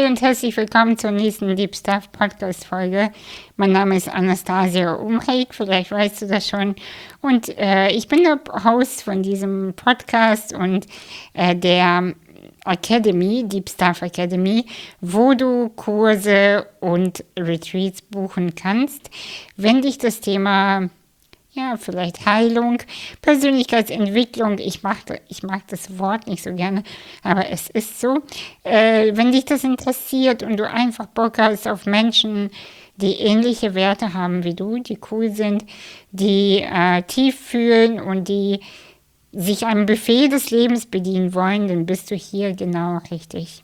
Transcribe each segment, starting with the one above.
Hi und herzlich willkommen zur nächsten Deep Stuff Podcast Folge. Mein Name ist Anastasia Umreik, vielleicht weißt du das schon. Und ich bin der Host von diesem Podcast und der Academy, Deep Stuff Academy, wo du Kurse und Retreats buchen kannst, wenn dich das Thema vielleicht Heilung, Persönlichkeitsentwicklung. Ich mag das Wort nicht so gerne, aber es ist so. Wenn dich das interessiert und du einfach Bock hast auf Menschen, die ähnliche Werte haben wie du, die cool sind, die tief fühlen und die sich einem Buffet des Lebens bedienen wollen, dann bist du hier genau richtig.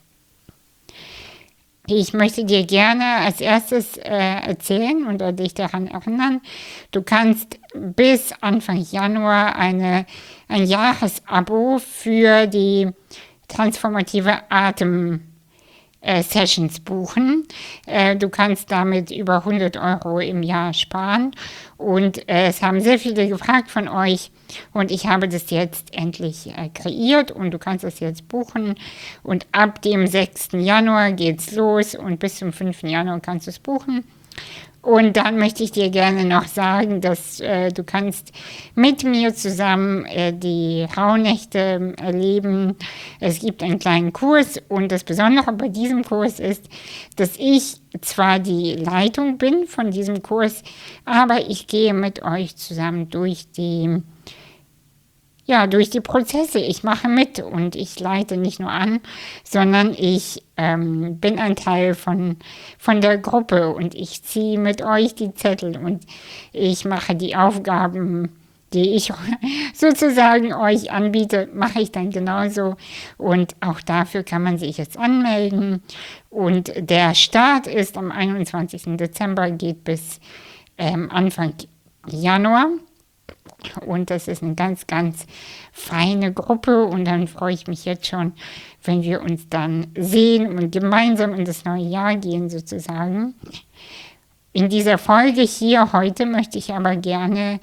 Ich möchte dir gerne als erstes erzählen oder dich daran erinnern, du kannst bis Anfang Januar ein Jahresabo für die transformative Atem-Sessions buchen. Du kannst damit über 100 Euro im Jahr sparen und es haben sehr viele gefragt von euch und ich habe das jetzt endlich kreiert und du kannst es jetzt buchen und ab dem 6. Januar geht's los und bis zum 5. Januar kannst du es buchen. Und dann möchte ich dir gerne noch sagen, dass du kannst mit mir zusammen die Rauhnächte erleben. Es gibt einen kleinen Kurs und das Besondere bei diesem Kurs ist, dass ich zwar die Leitung bin von diesem Kurs, aber ich gehe mit euch zusammen durch die Prozesse. Ich mache mit und ich leite nicht nur an, sondern ich bin ein Teil von der Gruppe und ich ziehe mit euch die Zettel und ich mache die Aufgaben, die ich sozusagen euch anbiete, mache ich dann genauso und auch dafür kann man sich jetzt anmelden und der Start ist am 21. Dezember, geht bis Anfang Januar. Und das ist eine ganz, ganz feine Gruppe und dann freue ich mich jetzt schon, wenn wir uns dann sehen und gemeinsam in das neue Jahr gehen sozusagen. In dieser Folge hier heute möchte ich aber gerne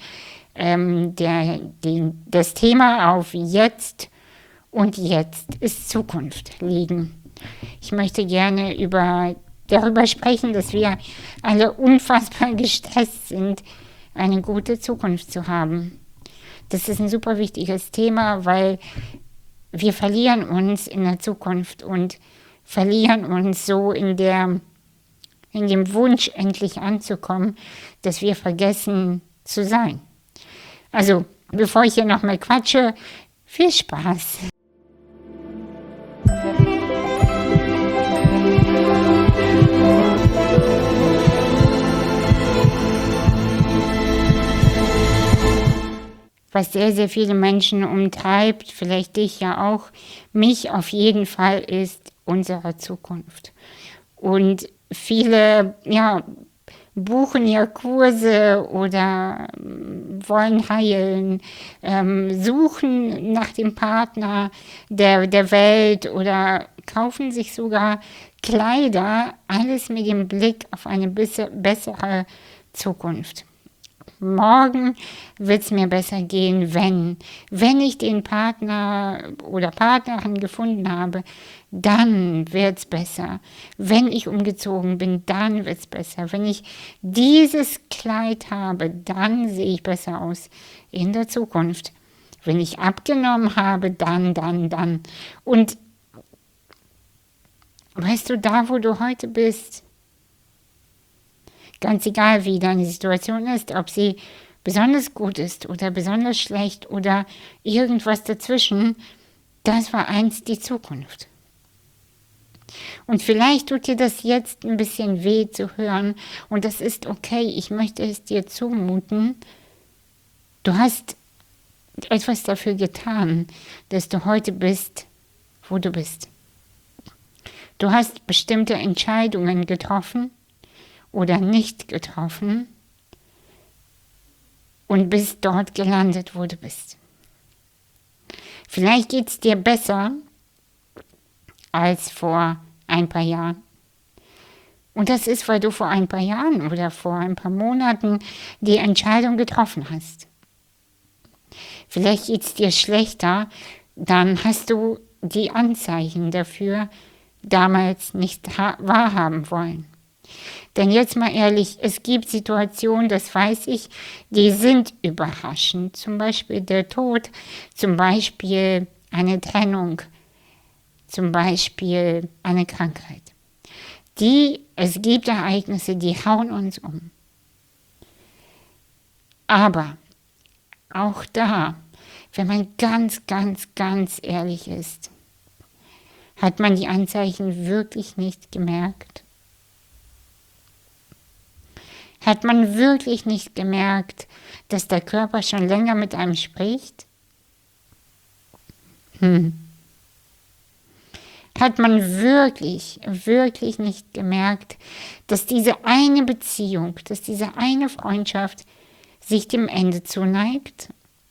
das Thema auf Jetzt und Jetzt ist Zukunft legen. Ich möchte gerne darüber sprechen, dass wir alle unfassbar gestresst sind, eine gute Zukunft zu haben. Das ist ein super wichtiges Thema, weil wir verlieren uns in der Zukunft und verlieren uns so in dem Wunsch, endlich anzukommen, dass wir vergessen zu sein. Also, bevor ich hier noch mal quatsche, viel Spaß! Was sehr, sehr viele Menschen umtreibt, vielleicht dich ja auch, mich auf jeden Fall, ist unsere Zukunft. Und viele, buchen ja Kurse oder wollen heilen, suchen nach dem Partner der Welt oder kaufen sich sogar Kleider, alles mit dem Blick auf eine bessere Zukunft. Morgen wird es mir besser gehen, wenn ich den Partner oder Partnerin gefunden habe, dann wird es besser. Wenn ich umgezogen bin, dann wird es besser. Wenn ich dieses Kleid habe, dann sehe ich besser aus in der Zukunft. Wenn ich abgenommen habe, dann. Und weißt du, da wo du heute bist, ganz egal, wie deine Situation ist, ob sie besonders gut ist oder besonders schlecht oder irgendwas dazwischen, das war einst die Zukunft. Und vielleicht tut dir das jetzt ein bisschen weh zu hören und das ist okay, ich möchte es dir zumuten. Du hast etwas dafür getan, dass du heute bist, wo du bist. Du hast bestimmte Entscheidungen getroffen oder nicht getroffen und bist dort gelandet, wo du bist. Vielleicht geht es dir besser als vor ein paar Jahren. Und das ist, weil du vor ein paar Jahren oder vor ein paar Monaten die Entscheidung getroffen hast. Vielleicht geht es dir schlechter, dann hast du die Anzeichen dafür, damals nicht wahrhaben wollen. Denn jetzt mal ehrlich, es gibt Situationen, das weiß ich, die sind überraschend. Zum Beispiel der Tod, zum Beispiel eine Trennung, zum Beispiel eine Krankheit. Es gibt Ereignisse, die hauen uns um. Aber auch da, wenn man ganz, ganz, ganz ehrlich ist, hat man die Anzeichen wirklich nicht gemerkt? Hat man wirklich nicht gemerkt, dass der Körper schon länger mit einem spricht? Hat man wirklich, wirklich nicht gemerkt, dass diese eine Beziehung, dass diese eine Freundschaft sich dem Ende zuneigt?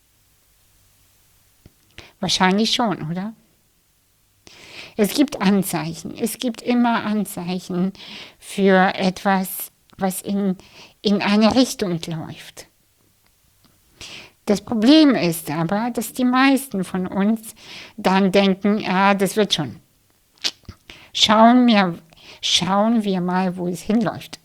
Wahrscheinlich schon, oder? Es gibt Anzeichen. Es gibt immer Anzeichen für etwas, was in eine Richtung läuft. Das Problem ist aber, dass die meisten von uns dann denken, das wird schon. Schauen wir mal, wo es hinläuft.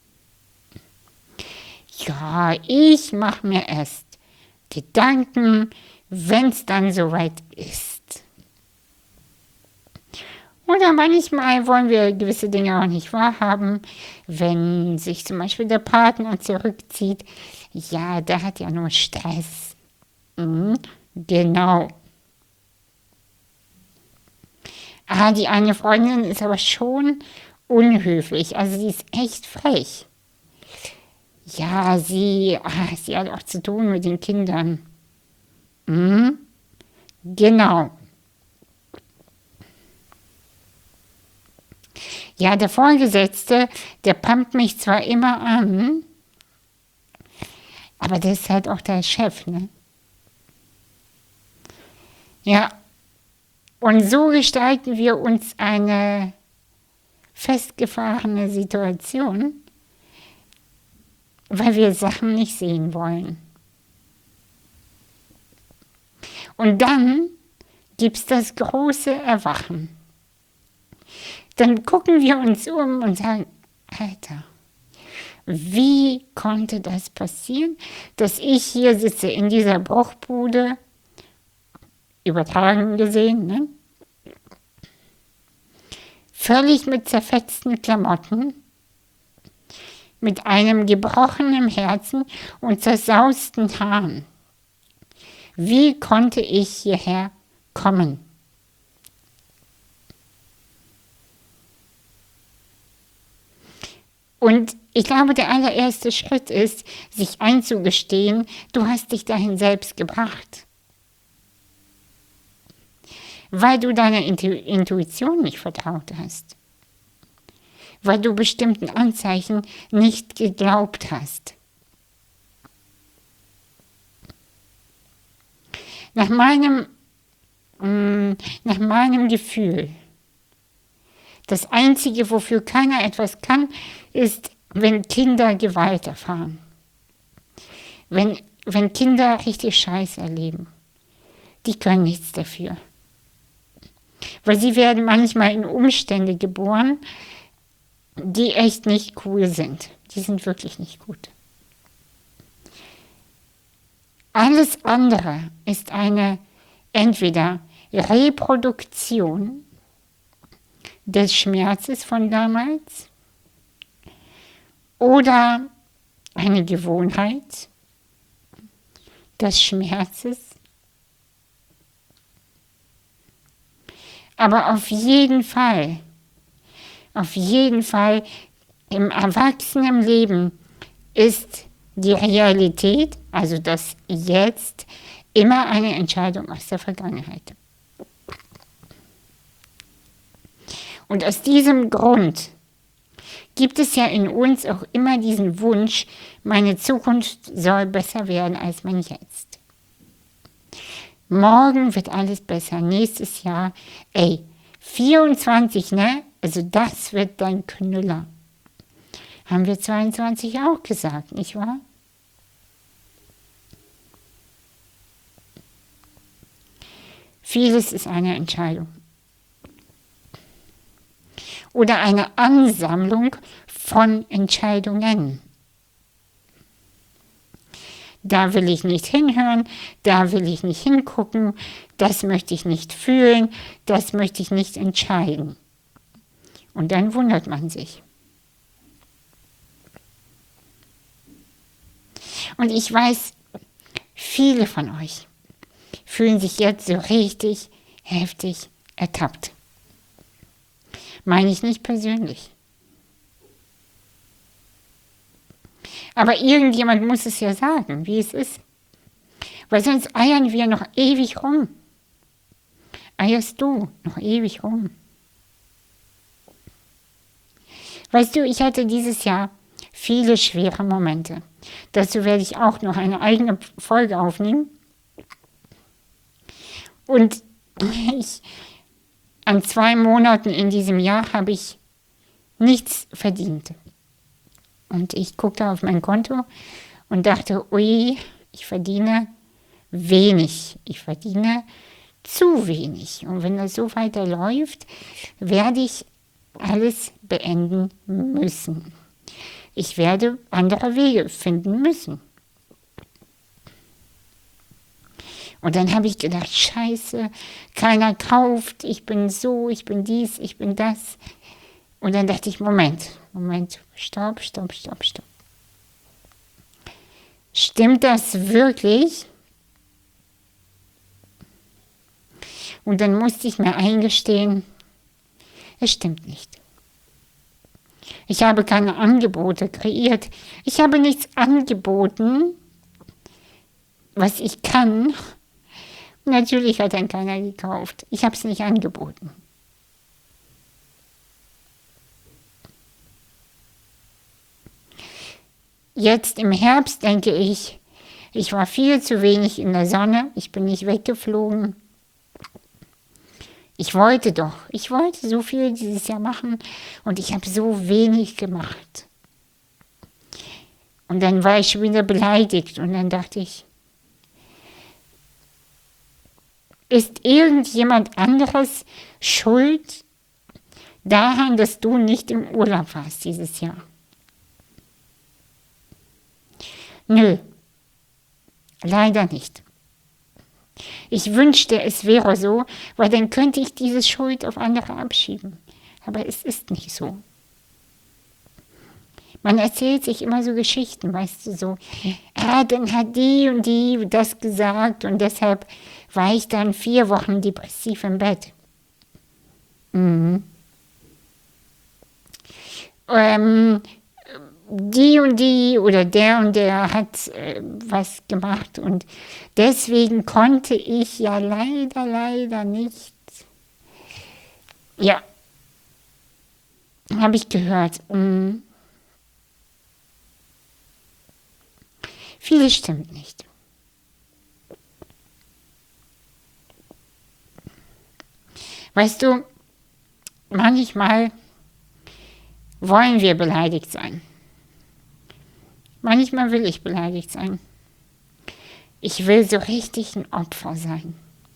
Ja, ich mache mir erst Gedanken, wenn es dann soweit ist. Oder manchmal wollen wir gewisse Dinge auch nicht wahrhaben, wenn sich zum Beispiel der Partner zurückzieht. Ja, der hat ja nur Stress. Genau. Die eine Freundin ist aber schon unhöflich, also sie ist echt frech. Ja, sie hat auch zu tun mit den Kindern. Genau. Ja, der Vorgesetzte, der pumpt mich zwar immer an, aber der ist halt auch der Chef, ne? Ja, und so gestalten wir uns eine festgefahrene Situation, weil wir Sachen nicht sehen wollen. Und dann gibt es das große Erwachen. Dann gucken wir uns um und sagen, Alter, wie konnte das passieren, dass ich hier sitze in dieser Bruchbude, übertragen gesehen, ne? Völlig mit zerfetzten Klamotten, mit einem gebrochenen Herzen und zersausten Haaren. Wie konnte ich hierher kommen? Und ich glaube, der allererste Schritt ist, sich einzugestehen, du hast dich dahin selbst gebracht. Weil du deiner Intuition nicht vertraut hast. Weil du bestimmten Anzeichen nicht geglaubt hast. Nach meinem Gefühl, das Einzige, wofür keiner etwas kann, ist, wenn Kinder Gewalt erfahren. Wenn Kinder richtig Scheiß erleben. Die können nichts dafür. Weil sie werden manchmal in Umstände geboren, die echt nicht cool sind. Die sind wirklich nicht gut. Alles andere ist eine entweder Reproduktion des Schmerzes von damals oder eine Gewohnheit des Schmerzes. Aber auf jeden Fall im Erwachsenenleben ist die Realität, also das Jetzt, immer eine Entscheidung aus der Vergangenheit. Und aus diesem Grund gibt es ja in uns auch immer diesen Wunsch, meine Zukunft soll besser werden als mein Jetzt. Morgen wird alles besser, nächstes Jahr, 24, ne? Also das wird dein Knüller. Haben wir 22 auch gesagt, nicht wahr? Vieles ist eine Entscheidung. oder eine Ansammlung von Entscheidungen. Da will ich nicht hinhören, da will ich nicht hingucken, das möchte ich nicht fühlen, das möchte ich nicht entscheiden. Und dann wundert man sich. Und ich weiß, viele von euch fühlen sich jetzt so richtig heftig ertappt. Meine ich nicht persönlich. Aber irgendjemand muss es ja sagen, wie es ist. Weil sonst eiern wir noch ewig rum. Eierst du noch ewig rum. Weißt du, ich hatte dieses Jahr viele schwere Momente. Dazu werde ich auch noch eine eigene Folge aufnehmen. Und an 2 Monaten in diesem Jahr habe ich nichts verdient. Und ich guckte auf mein Konto und dachte, ui, ich verdiene wenig. Ich verdiene zu wenig. Und wenn das so weiterläuft, werde ich alles beenden müssen. Ich werde andere Wege finden müssen. Und dann habe ich gedacht, scheiße, keiner kauft, ich bin so, ich bin dies, ich bin das. Und dann dachte ich, Moment, stopp. Stimmt das wirklich? Und dann musste ich mir eingestehen, es stimmt nicht. Ich habe keine Angebote kreiert. Ich habe nichts angeboten, was ich kann. Natürlich hat dann keiner gekauft. Ich habe es nicht angeboten. Jetzt im Herbst denke ich, ich war viel zu wenig in der Sonne. Ich bin nicht weggeflogen. Ich wollte so viel dieses Jahr machen und ich habe so wenig gemacht. Und dann war ich schon wieder beleidigt und dann dachte ich, ist irgendjemand anderes schuld daran, dass du nicht im Urlaub warst dieses Jahr? Nö, leider nicht. Ich wünschte, es wäre so, weil dann könnte ich diese Schuld auf andere abschieben. Aber es ist nicht so. Man erzählt sich immer so Geschichten, weißt du, so, dann hat die und die das gesagt und deshalb war ich dann 4 Wochen depressiv im Bett. Die und die oder der und der hat was gemacht und deswegen konnte ich ja leider nicht. Ja, habe ich gehört. Vieles stimmt nicht. Weißt du, manchmal wollen wir beleidigt sein. Manchmal will ich beleidigt sein. Ich will so richtig ein Opfer sein.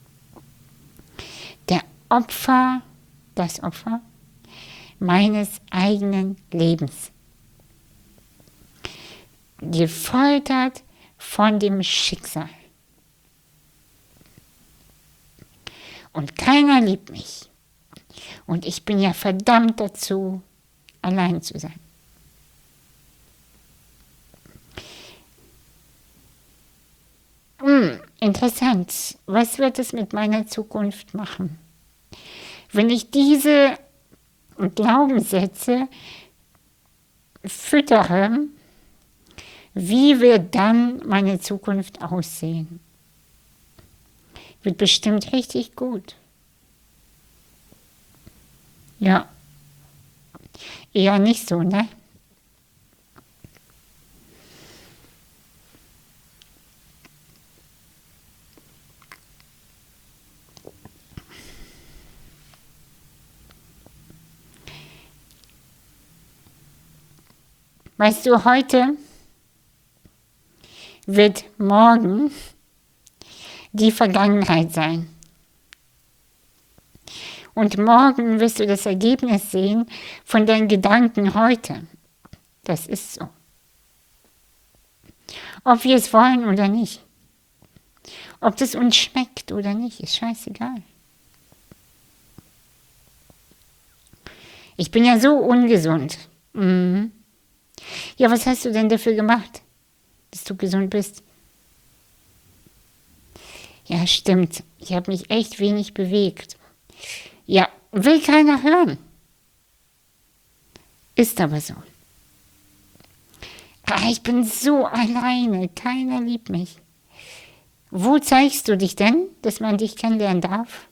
Das Opfer meines eigenen Lebens. Gefoltert von dem Schicksal. Und keiner liebt mich. Und ich bin ja verdammt dazu, allein zu sein. Interessant. Was wird es mit meiner Zukunft machen? Wenn ich diese Glaubenssätze füttere, wie wird dann meine Zukunft aussehen? Wird bestimmt richtig gut. Ja, eher nicht so, ne? Weißt du, heute wird morgen die Vergangenheit sein. Und morgen wirst du das Ergebnis sehen von deinen Gedanken heute. Das ist so. Ob wir es wollen oder nicht. Ob das uns schmeckt oder nicht, ist scheißegal. Ich bin ja so ungesund. Mhm. Ja, was hast du denn dafür gemacht, dass du gesund bist? Ja, stimmt. Ich habe mich echt wenig bewegt. Ja, will keiner hören. Ist aber so. Ich bin so alleine. Keiner liebt mich. Wo zeigst du dich denn, dass man dich kennenlernen darf?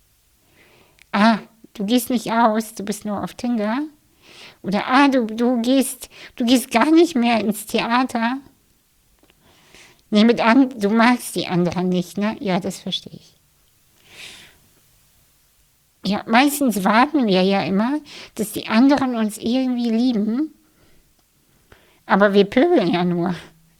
Du gehst nicht aus, du bist nur auf Tinder. Oder du gehst gar nicht mehr ins Theater. Nehme an, du magst die anderen nicht, ne? Ja, das verstehe ich. Ja, meistens warten wir ja immer, dass die anderen uns irgendwie lieben. Aber wir pöbeln ja nur.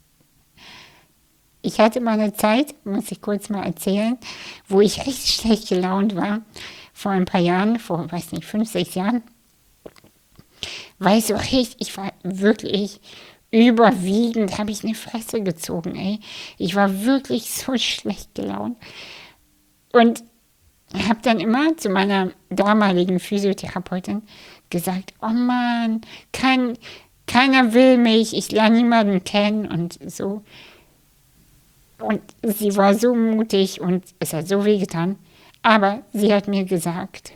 Ich hatte mal eine Zeit, muss ich kurz mal erzählen, wo ich richtig schlecht gelaunt war. Vor ein paar Jahren, vor, 5, 6 Jahren. Weißt du, ich war wirklich überwiegend, habe ich eine Fresse gezogen, ey. Ich war wirklich so schlecht gelaunt. Und habe dann immer zu meiner damaligen Physiotherapeutin gesagt, oh Mann, keiner will mich, ich lerne niemanden kennen und so. Und sie war so mutig und es hat so wehgetan. Aber sie hat mir gesagt,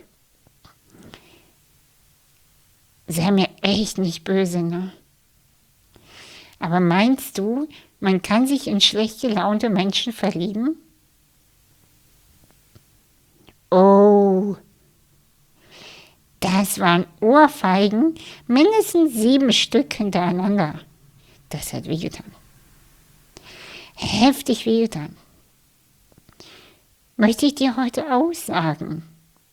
sei mir echt nicht böse, ne? Aber meinst du, man kann sich in schlecht gelaunte Menschen verlieben? Oh, das waren Ohrfeigen, mindestens 7 Stück hintereinander. Das hat wehgetan. Heftig wehgetan. Möchte ich dir heute aussagen.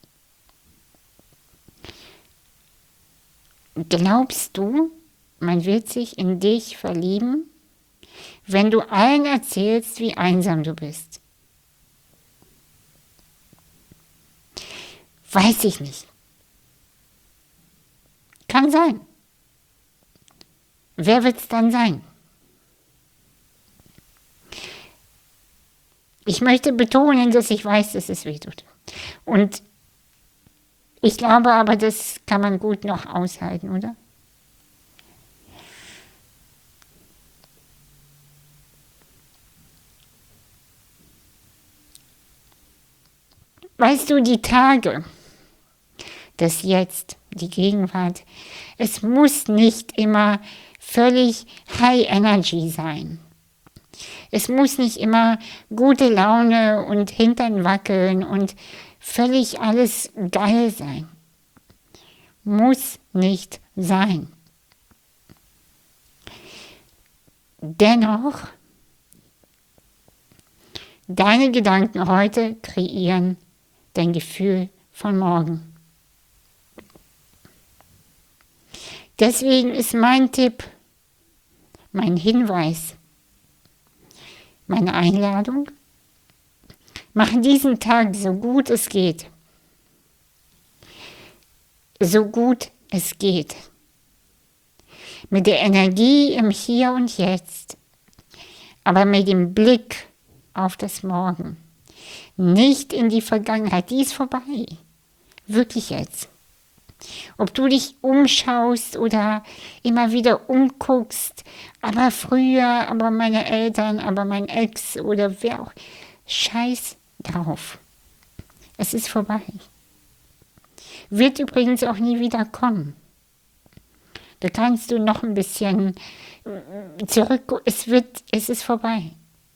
Glaubst du, man wird sich in dich verlieben, wenn du allen erzählst, wie einsam du bist? Weiß ich nicht. Kann sein. Wer wird es dann sein? Ich möchte betonen, dass ich weiß, dass es weh tut. Und ich glaube aber, das kann man gut noch aushalten, oder? Weißt du, die Tage, das Jetzt, die Gegenwart, es muss nicht immer völlig High Energy sein. Es muss nicht immer gute Laune und Hintern wackeln und völlig alles geil sein. Muss nicht sein. Dennoch, deine Gedanken heute kreieren dein Gefühl von morgen. Deswegen ist mein Tipp, mein Hinweis, meine Einladung, mach diesen Tag so gut es geht. So gut es geht. Mit der Energie im Hier und Jetzt, aber mit dem Blick auf das Morgen. Nicht in die Vergangenheit, die ist vorbei. Wirklich jetzt. Ob du dich umschaust oder immer wieder umguckst, aber früher, aber meine Eltern, aber mein Ex oder wer auch, scheiß drauf. Es ist vorbei. Wird übrigens auch nie wieder kommen. Da kannst du noch ein bisschen zurück, es ist vorbei.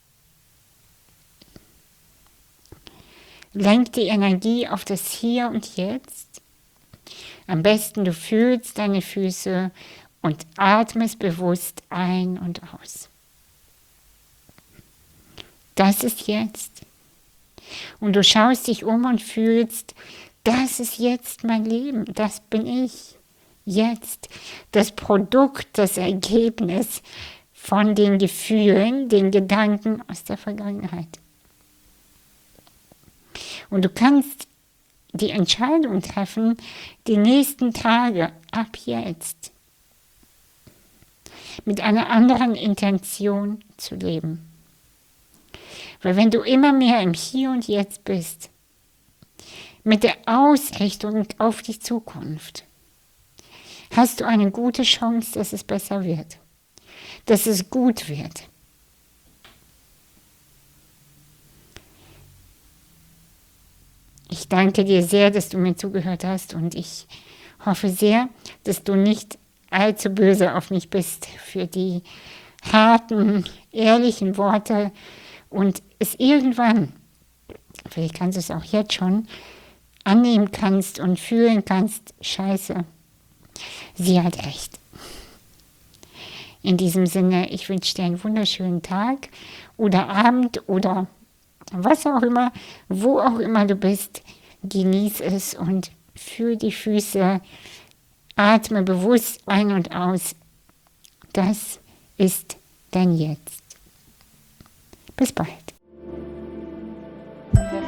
Lenk die Energie auf das Hier und Jetzt. Am besten du fühlst deine Füße und atmest bewusst ein und aus. Das ist jetzt. Und du schaust dich um und fühlst, das ist jetzt mein Leben, das bin ich. Jetzt. Das Produkt, das Ergebnis von den Gefühlen, den Gedanken aus der Vergangenheit. Und du kannst die Entscheidung treffen, die nächsten Tage ab jetzt mit einer anderen Intention zu leben. Weil wenn du immer mehr im Hier und Jetzt bist, mit der Ausrichtung auf die Zukunft, hast du eine gute Chance, dass es besser wird, dass es gut wird. Ich danke dir sehr, dass du mir zugehört hast und ich hoffe sehr, dass du nicht allzu böse auf mich bist für die harten, ehrlichen Worte und es irgendwann, vielleicht kannst du es auch jetzt schon, annehmen kannst und fühlen kannst, scheiße, sie hat recht. In diesem Sinne, ich wünsche dir einen wunderschönen Tag oder Abend oder was auch immer, wo auch immer du bist, genieß es und fühl die Füße, atme bewusst ein und aus. Das ist dein Jetzt. Bis bald.